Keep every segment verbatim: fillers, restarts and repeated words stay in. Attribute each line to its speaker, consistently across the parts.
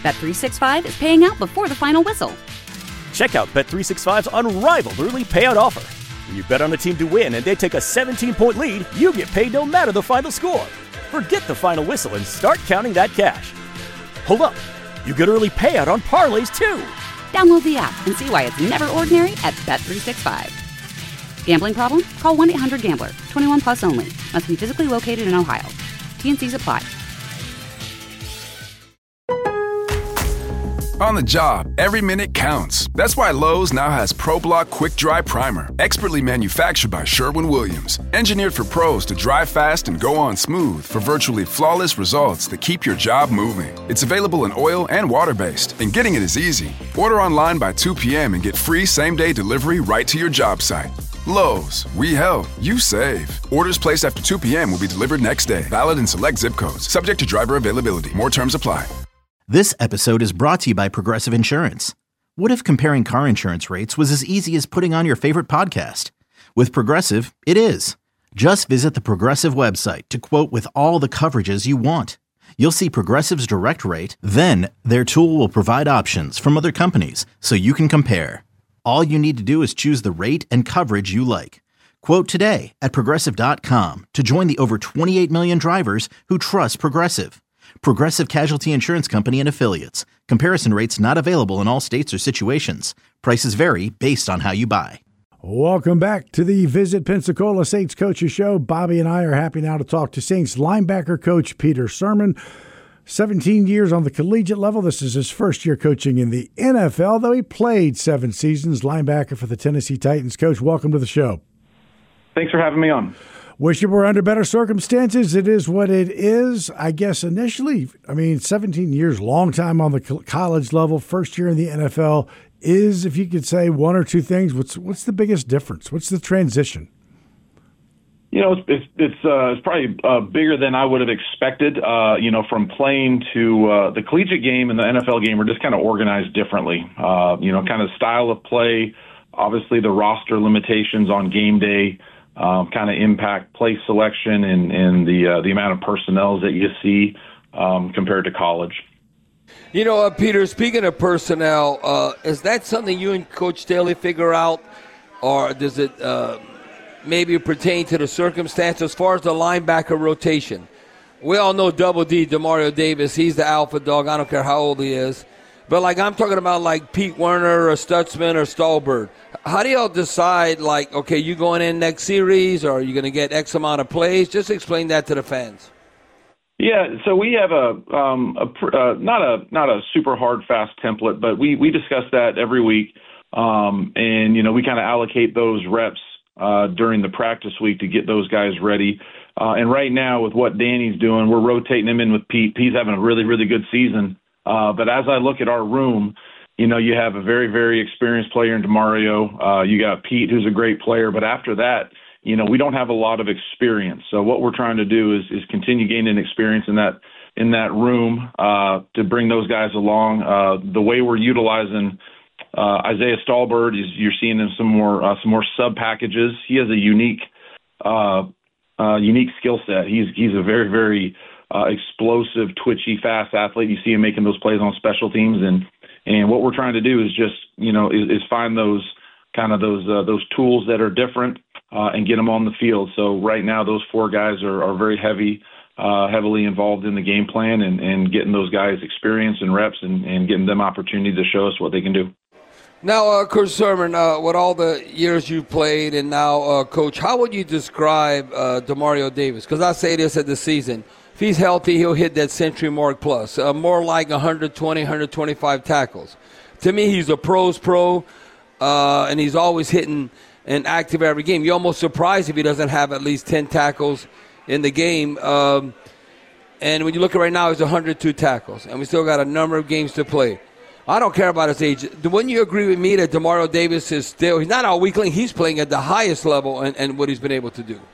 Speaker 1: Bet three sixty-five is paying out before the final whistle.
Speaker 2: Check out Bet three sixty-five's unrivaled early payout offer. When you bet on a team to win and they take a seventeen-point lead, you get paid no matter the final score. Forget the final whistle and start counting that cash. Hold up. You get early payout on parlays, too.
Speaker 1: Download the app and see why it's never ordinary at Bet three sixty-five. Gambling problem? Call one eight hundred gambler. twenty-one plus only. Must be physically located in Ohio. T N Cs apply.
Speaker 3: On the job, every minute counts. That's why Lowe's now has ProBlock Quick Dry Primer, expertly manufactured by Sherwin-Williams. Engineered for pros to dry fast and go on smooth for virtually flawless results that keep your job moving. It's available in oil and water-based, and getting it is easy. Order online by two p.m. and get free same-day delivery right to your job site. Lowe's, we help, you save. Orders placed after two p.m. will be delivered next day. Valid in select zip codes. Subject to driver availability. More terms apply.
Speaker 4: This episode is brought to you by Progressive Insurance. What if comparing car insurance rates was as easy as putting on your favorite podcast? With Progressive, it is. Just visit the Progressive website to quote with all the coverages you want. You'll see Progressive's direct rate, then their tool will provide options from other companies so you can compare. All you need to do is choose the rate and coverage you like. Quote today at Progressive dot com to join the over twenty-eight million drivers who trust Progressive. Progressive Casualty Insurance Company and Affiliates. Comparison rates not available in all states or situations. Prices vary based on how you buy.
Speaker 5: Welcome back to the Visit Pensacola Saints Coaches Show. Bobby and I are happy now to talk to Saints linebacker coach Peter Sirmon. seventeen years on the collegiate level. This is his first year coaching in the N F L, though he played seven seasons. Linebacker for the Tennessee Titans. Coach, welcome to the show.
Speaker 6: Thanks for having me on.
Speaker 5: Wish you were under better circumstances. It is what it is. I guess initially, I mean, seventeen years, long time on the college level, first year in the N F L is, if you could say one or two things, what's what's the biggest difference? What's the transition?
Speaker 6: You know, it's it's it's, uh, it's probably uh, bigger than I would have expected. Uh, you know, from playing to uh, the collegiate game and the N F L game are just kind of organized differently. Uh, you know, kind of style of play, obviously the roster limitations on game day. Um, kind of impact play selection and, and the uh, the amount of personnel that you see um, compared to college.
Speaker 7: You know, uh, Peter, speaking of personnel, uh, is that something you and Coach Staley figure out, or does it uh, maybe pertain to the circumstance as far as the linebacker rotation? We all know Double D, Demario Davis, he's the alpha dog. I don't care how old he is. But, like, I'm talking about, like, Pete Werner or Stutzman or Stallbird. How do y'all decide, like, okay, you going in next series, or are you going to get X amount of plays? Just explain that to the fans.
Speaker 6: Yeah, so we have a, um, a uh, not a not a super hard, fast template, but we, we discuss that every week. Um, and, you know, we kind of allocate those reps uh, during the practice week to get those guys ready. Uh, and right now, with what Danny's doing, we're rotating him in with Pete. Pete's having a really, really good season. Uh, but as I look at our room, you know, you have a very, very experienced player in Demario. Uh, you got Pete, who's a great player. But after that, you know, we don't have a lot of experience. So what we're trying to do is is continue gaining experience in that in that room uh, to bring those guys along. Uh, the way we're utilizing uh, Isaiah Stallbird is you're seeing him some more uh, some more sub packages. He has a unique uh, uh, unique skill set. He's he's a very, very Uh, explosive, twitchy, fast athlete. You see him making those plays on special teams, and and what we're trying to do is just you know is, is find those kind of those uh, those tools that are different uh, and get them on the field. So right now, those four guys are, are very heavy, uh, heavily involved in the game plan and, and getting those guys experience and reps and, and getting them opportunity to show us what they can do.
Speaker 7: Now, uh, Coach Sirmon, uh, with all the years you've played and now, uh, Coach, how would you describe uh, Demario Davis? Because I say this at the season. If he's healthy, he'll hit that century mark plus, uh, more like one twenty, one twenty-five tackles. To me, he's a pro's pro, uh, and he's always hitting and active every game. You're almost surprised if he doesn't have at least ten tackles in the game. Um, and when you look at right now, he's one hundred two tackles, and we still got a number of games to play. I don't care about his age. Wouldn't you agree with me that Demario Davis is still, he's not our weakling, he's playing at the highest level and, and what he's been able to do?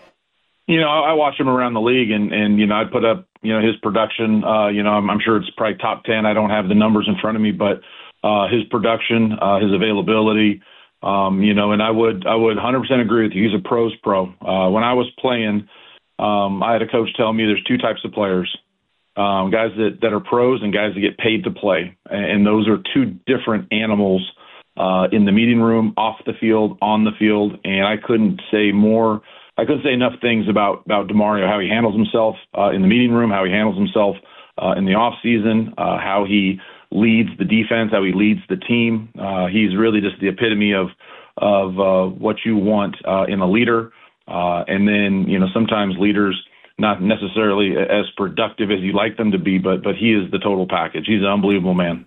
Speaker 6: You know, I watch him around the league, and, and you know, I put up, you know, his production. Uh, you know, I'm, I'm sure it's probably top ten. I don't have the numbers in front of me, but uh, his production, uh, his availability, um, you know, and I would I would one hundred percent agree with you. He's a pro's pro. Uh, when I was playing, um, I had a coach tell me there's two types of players. um, guys that, that are pros and guys that get paid to play. And those are two different animals uh, in the meeting room, off the field, on the field. And I couldn't say more. I couldn't say enough things about, about DeMario, how he handles himself uh, in the meeting room, how he handles himself uh, in the off season, uh, how he leads the defense, how he leads the team. Uh, he's really just the epitome of of uh, what you want uh, in a leader. Uh, and then, you know, sometimes leaders not necessarily as productive as you like them to be, but but he is the total package. He's an unbelievable man.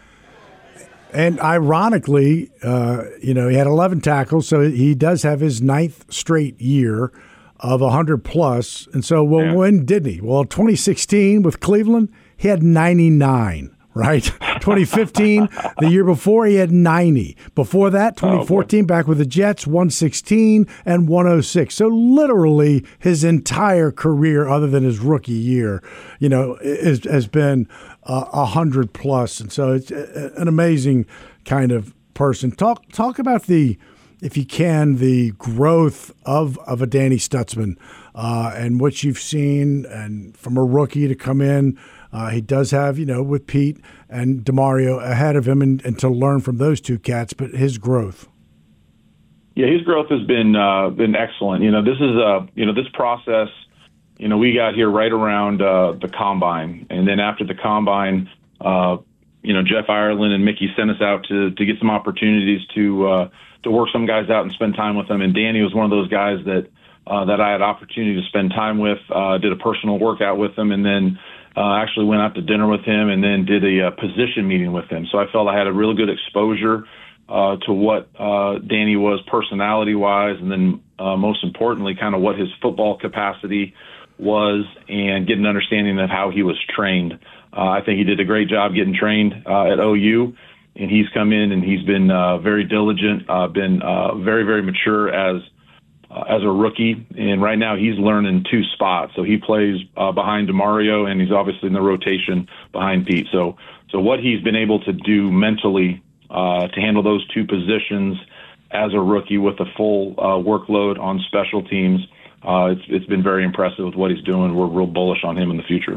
Speaker 5: And ironically, uh, you know, he had eleven tackles, so he does have his ninth straight year of one hundred plus. And so, well, yeah. when didn't he? Well, twenty sixteen with Cleveland, he had ninety-nine. Right? twenty fifteen, the year before, he had ninety. Before that, twenty fourteen, oh, back with the Jets, one sixteen and one oh six. So literally his entire career, other than his rookie year, you know, is, has been uh, one hundred plus. And so it's an amazing kind of person. Talk talk about the, if you can, the growth of, of a Danny Stutsman uh, and what you've seen, and from a rookie to come in. Uh, he does have, you know, with Pete and DeMario ahead of him, and, and to learn from those two cats, but his growth.
Speaker 6: Yeah, his growth has been uh, been excellent. You know, this is a you know this process. You know, we got here right around uh, the combine, and then after the combine, uh, you know, Jeff Ireland and Mickey sent us out to to get some opportunities to uh, to work some guys out and spend time with them. And Danny was one of those guys that uh, that I had opportunity to spend time with. Uh, did a personal workout with him, and then. Uh, actually went out to dinner with him, and then did a, uh position meeting with him. So I felt I had a really good exposure uh, to what uh, Danny was personality-wise, and then uh, most importantly, kind of what his football capacity was, and get an understanding of how he was trained. Uh, I think he did a great job getting trained uh, at O U, and he's come in and he's been uh, very diligent, uh, been uh, very, very mature as Uh, as a rookie, and right now he's learning two spots. So he plays uh, behind DeMario, and he's obviously in the rotation behind Pete. So, so what he's been able to do mentally uh, to handle those two positions as a rookie with a full uh, workload on special teams, uh, it's, it's been very impressive with what he's doing. We're real bullish on him in the future.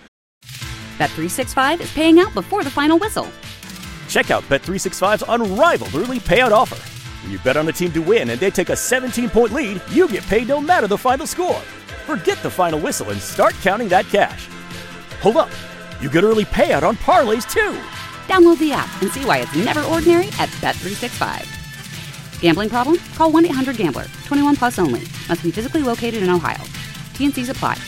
Speaker 1: Bet three sixty-five is paying out before the final whistle.
Speaker 2: Check out Bet three sixty-five's unrivaled early payout offer. When you bet on a team to win and they take a seventeen-point lead, you get paid no matter the final score. Forget the final whistle and start counting that cash. Hold up. You get early payout on parlays, too.
Speaker 1: Download the app and see why it's never ordinary at Bet three sixty-five. Gambling problem? Call one eight hundred gambler. twenty-one plus only. Must be physically located in Ohio. T N Cs apply.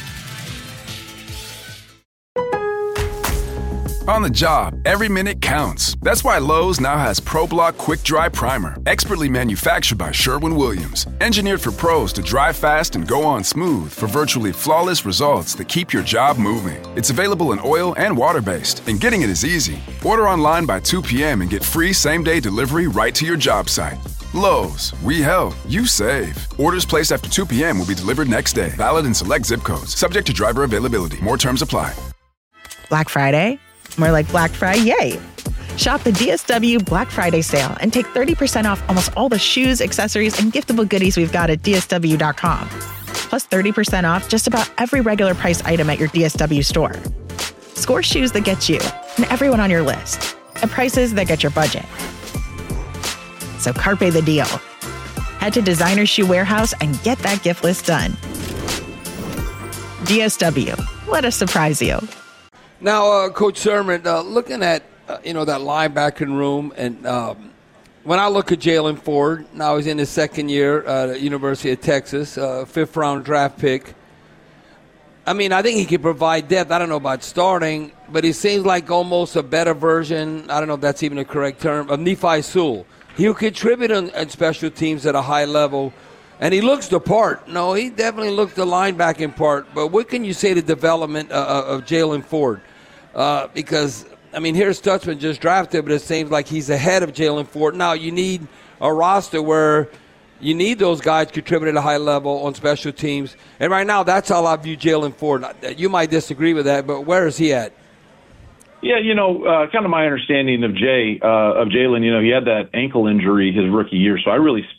Speaker 3: On the job, every minute counts. That's why Lowe's now has ProBlock Quick Dry Primer, expertly manufactured by Sherwin-Williams. Engineered for pros to dry fast and go on smooth for virtually flawless results that keep your job moving. It's available in oil and water-based, and getting it is easy. Order online by two p.m. and get free same-day delivery right to your job site. Lowe's, we help, you save. Orders placed after two p.m. will be delivered next day. Valid in select zip codes. Subject to driver availability. More terms apply.
Speaker 8: Black Friday? More like Black Friday, yay! Shop the D S W Black Friday sale and take thirty percent off almost all the shoes, accessories, and giftable goodies we've got at D S W dot com. Plus thirty percent off just about every regular price item at your D S W store. Score shoes that get you and everyone on your list at prices that get your budget. So carpe the deal. Head to Designer Shoe Warehouse and get that gift list done. D S W, let us surprise you.
Speaker 7: Now, uh, Coach Sermon, uh, looking at uh, you know that linebacking room, and um, when I look at Jaylan Ford, now he's in his second year uh, at University of Texas, uh, fifth round draft pick. I mean, I think he can provide depth. I don't know about starting, but he seems like almost a better version. I don't know if that's even a correct term of Nephi Sewell. He'll contribute on, on special teams at a high level. And he looks the part. No, he definitely looks the linebacking part. But what can you say to development uh, of Jaylan Ford? Uh, because, I mean, here's Stutsman just drafted, but it seems like he's ahead of Jaylan Ford. Now, you need a roster where you need those guys contributing at a high level on special teams. And right now, that's how I view Jaylan Ford. You might disagree with that, but where is he at?
Speaker 6: Yeah, you know, uh, kind of my understanding of Jay, uh, of Jaylan, you know, he had that ankle injury his rookie year, so I really –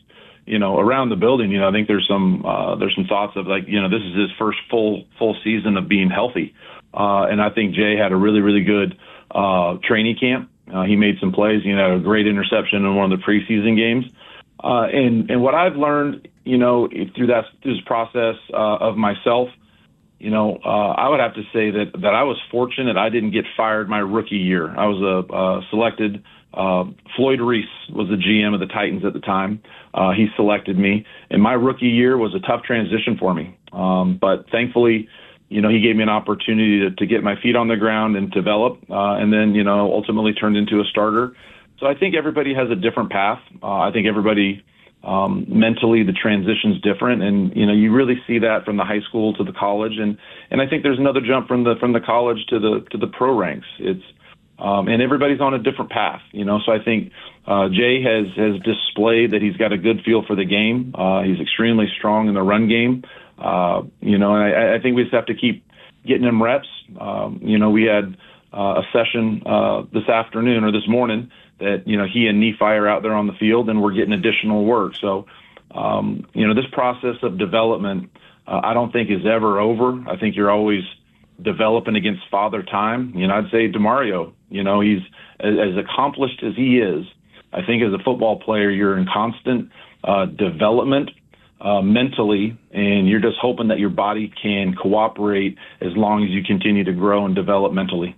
Speaker 6: you know, around the building, you know, I think there's some uh, there's some thoughts of like, you know, this is his first full full season of being healthy, uh, and I think Jay had a really really good uh, training camp. Uh, he made some plays, you know, a great interception in one of the preseason games, uh, and and what I've learned, you know, through that through this process uh, of myself. You know, uh, I would have to say that, that I was fortunate I didn't get fired my rookie year. I was a uh, selected. Uh, Floyd Reese was the G M of the Titans at the time. Uh, he selected me, and my rookie year was a tough transition for me. Um, but thankfully, you know, he gave me an opportunity to, to get my feet on the ground and develop, uh, and then, you know, ultimately turned into a starter. So I think everybody has a different path. Uh, I think everybody. Um, mentally, the transition's different, and you know you really see that from the high school to the college, and, and I think there's another jump from the from the college to the to the pro ranks. It's um, and everybody's on a different path, you know. So I think uh, Jay has has displayed that he's got a good feel for the game. Uh, he's extremely strong in the run game, uh, you know. And I, I think we just have to keep getting him reps. Um, you know, we had uh, a session uh, this afternoon or this morning. That, you know, he and Nephi are out there on the field and we're getting additional work. So, um, you know, this process of development, uh, I don't think is ever over. I think you're always developing against father time. You know, I'd say DeMario, you know, he's as, as accomplished as he is. I think as a football player, you're in constant uh, development uh, mentally, and you're just hoping that your body can cooperate as long as you continue to grow and develop mentally.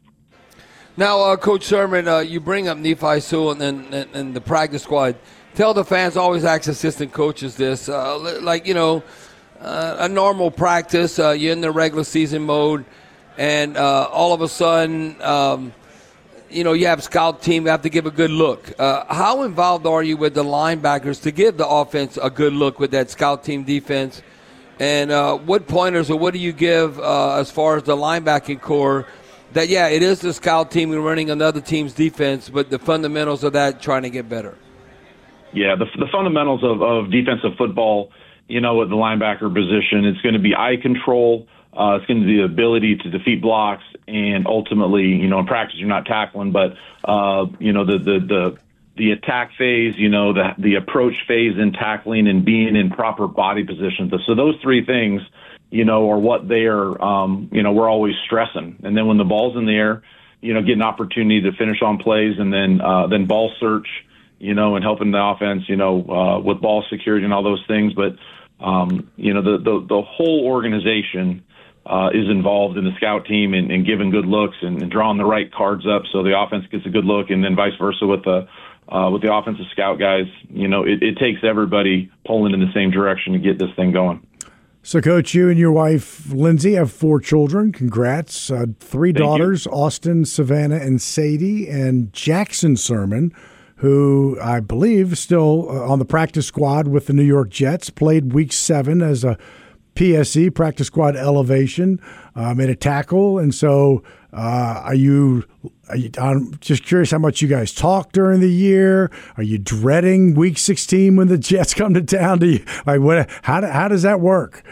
Speaker 7: Now, uh, Coach Sermon, uh, you bring up Nephi Sewell and, and, and the practice squad. Tell the fans, always ask assistant coaches this, uh, like, you know, uh, a normal practice, uh, you're in the regular season mode, and uh, all of a sudden, um, you know, you have scout team, you have to give a good look. Uh, how involved are you with the linebackers to give the offense a good look with that scout team defense? And uh, what pointers or what do you give uh, as far as the linebacking core? That, yeah, it is the scout team running another team's defense, but the fundamentals of that trying to get better.
Speaker 6: Yeah, the, the fundamentals of, of defensive football, you know, at the linebacker position, it's going to be eye control. Uh, it's going to be the ability to defeat blocks, and ultimately, you know, in practice you're not tackling, but, uh, you know, the, the, the, the attack phase, you know, the, the approach phase in tackling and being in proper body positions. So those three things, you know, or what they're, um, you know, we're always stressing. And then when the ball's in the air, you know, get an opportunity to finish on plays, and then uh, then ball search, you know, and helping the offense, you know, uh, with ball security and all those things. But, um, you know, the, the, the whole organization uh, is involved in the scout team and, and giving good looks and, and drawing the right cards up so the offense gets a good look, and then vice versa with the uh, with the offensive scout guys. You know, it, it takes everybody pulling in the same direction to get this thing going.
Speaker 5: So, Coach, you and your wife, Lindsay, have four children. Congrats. Uh, three
Speaker 6: Thank
Speaker 5: daughters,
Speaker 6: you.
Speaker 5: Austin, Savannah, and Sadie, and Jackson Sermon, who I believe is still uh, on the practice squad with the New York Jets, played week seven as a P S E, practice squad elevation, uh, made a tackle. And so uh, are you, are you – I'm just curious how much you guys talk during the year. Are you dreading week sixteen when the Jets come to town? Do you, like, what? How, do, how does that work?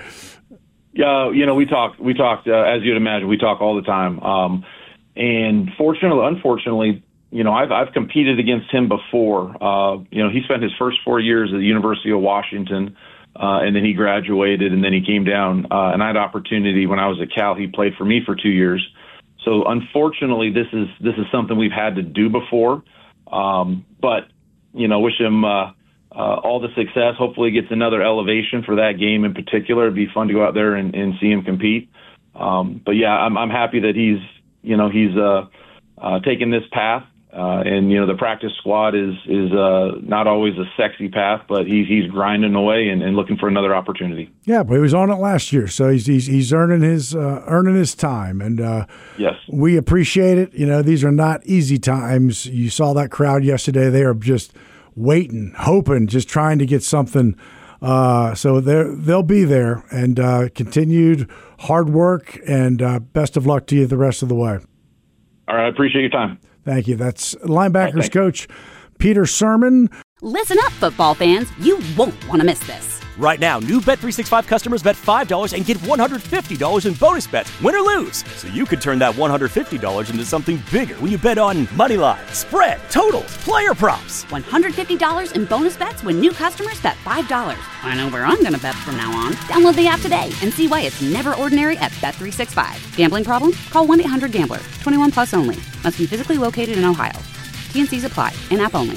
Speaker 6: Yeah, you know, we talk, we talked, uh, as you'd imagine, we talk all the time. Um, and fortunately, unfortunately, you know, I've, I've competed against him before. Uh, you know, he spent his first four years at the University of Washington, uh, and then he graduated, and then he came down. Uh, and I had opportunity when I was at Cal. He played for me for two years. So unfortunately, this is this is something we've had to do before. Um, but, you know, wish him uh, uh, all the success. Hopefully he gets another elevation for that game in particular. It'd be fun to go out there and, and see him compete. Um, but, yeah, I'm, I'm happy that he's, you know, he's uh, uh, taken this path. Uh, and, you know, the practice squad is is uh, not always a sexy path, but he's he's grinding away and, and looking for another opportunity.
Speaker 5: Yeah, but he was on it last year, so he's he's, he's earning his uh, earning his time, and uh,
Speaker 6: yes,
Speaker 5: we appreciate it. You know, these are not easy times. You saw that crowd yesterday; they are just waiting, hoping, just trying to get something. Uh, so they they'll be there, and uh, continued hard work, and uh, best of luck to you the rest of the way.
Speaker 6: All right, I appreciate your time.
Speaker 5: Thank you. That's linebackers
Speaker 6: right,
Speaker 5: coach Peter Sermon.
Speaker 1: Listen up, football fans. You won't want to miss this.
Speaker 2: Right now, new Bet three sixty-five customers bet five dollars and get one hundred fifty dollars in bonus bets, win or lose. So you could turn that one hundred fifty dollars into something bigger when you bet on money line, spread, totals, player props.
Speaker 1: one hundred fifty dollars in bonus bets when new customers bet five dollars. I know where I'm going to bet from now on. Download the app today and see why it's never ordinary at Bet three sixty-five. Gambling problem? Call one eight hundred gambler. twenty-one plus only. Must be physically located in Ohio. T N Cs apply. In-app only.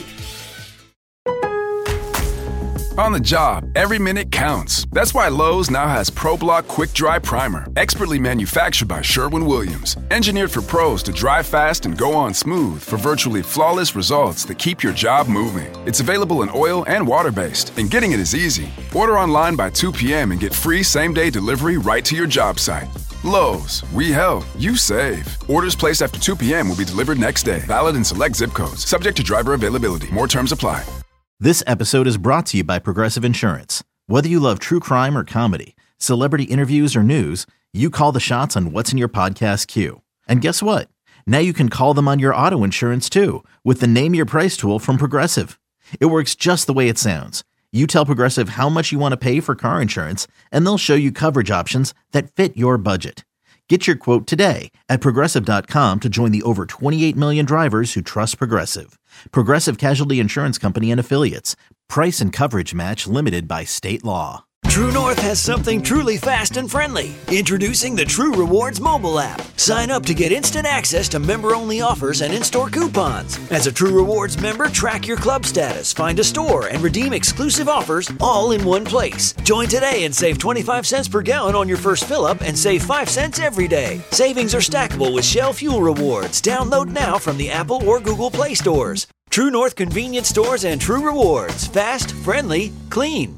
Speaker 3: On the job, every minute counts. That's why Lowe's now has ProBlock Quick Dry Primer, expertly manufactured by Sherwin-Williams. Engineered for pros to dry fast and go on smooth for virtually flawless results that keep your job moving. It's available in oil and water-based, and getting it is easy. Order online by two p.m. and get free same-day delivery right to your job site. Lowe's, we help, you save. Orders placed after two p.m. will be delivered next day. Valid in select zip codes. Subject to driver availability. More terms apply.
Speaker 4: This episode is brought to you by Progressive Insurance. Whether you love true crime or comedy, celebrity interviews or news, you call the shots on what's in your podcast queue. And guess what? Now you can call them on your auto insurance too with the Name Your Price tool from Progressive. It works just the way it sounds. You tell Progressive how much you want to pay for car insurance, and they'll show you coverage options that fit your budget. Get your quote today at Progressive dot com to join the over twenty-eight million drivers who trust Progressive. Progressive Casualty Insurance Company and Affiliates. Price and coverage match limited by state law.
Speaker 9: True North has something truly fast and friendly. Introducing the True Rewards mobile app. Sign up to get instant access to member-only offers and in-store coupons. As a True Rewards member, track your club status, find a store, and redeem exclusive offers all in one place. Join today and save twenty-five cents per gallon on your first fill-up and save five cents every day. Savings are stackable with Shell Fuel Rewards. Download now from the Apple or Google Play stores. True North convenience stores and True Rewards. Fast, friendly, clean.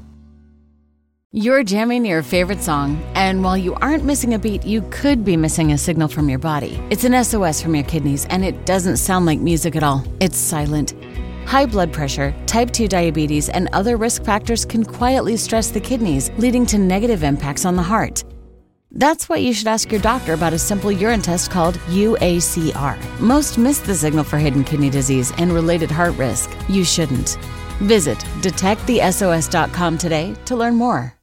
Speaker 10: You're jamming your favorite song, and while you aren't missing a beat, you could be missing a signal from your body. It's an S O S from your kidneys, and it doesn't sound like music at all. It's silent. High blood pressure, type two diabetes, and other risk factors can quietly stress the kidneys, leading to negative impacts on the heart. That's why you should ask your doctor about a simple urine test called U A C R. Most miss the signal for hidden kidney disease and related heart risk. You shouldn't. Visit detect the S O S dot com today to learn more.